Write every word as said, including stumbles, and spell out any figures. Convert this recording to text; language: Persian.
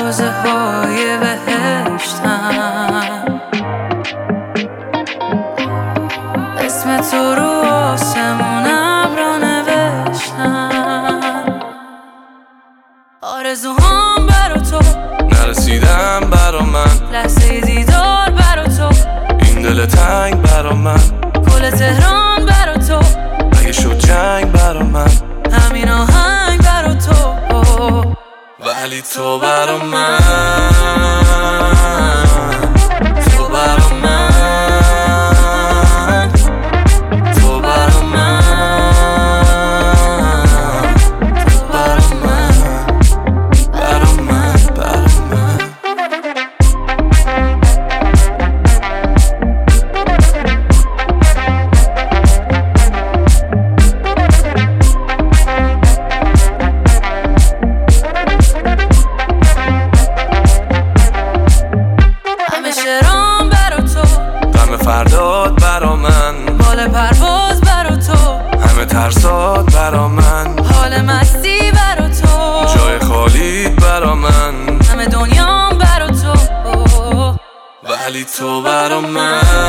روزه های بهشتم، اسم تو رو آسمون ابرا نوشتم. آرزوهام برا تو نرسیدم برا من، لحظه دیدار برا تو، این دل تنگ برا من، کل تهران برا تو، اگه شد جنگ برا من، همین آهنگ برا تو. ولی تو برا من، تو برا من، تو برا من، تو برا من، برا من، برا من. شرام برا تو، غم فرداد برا من، بال پرواز برا تو، همه ترسات برا من، حال مستی برا تو، جای خالیت برا من، همه دنیام برا تو. ولی تو برا من.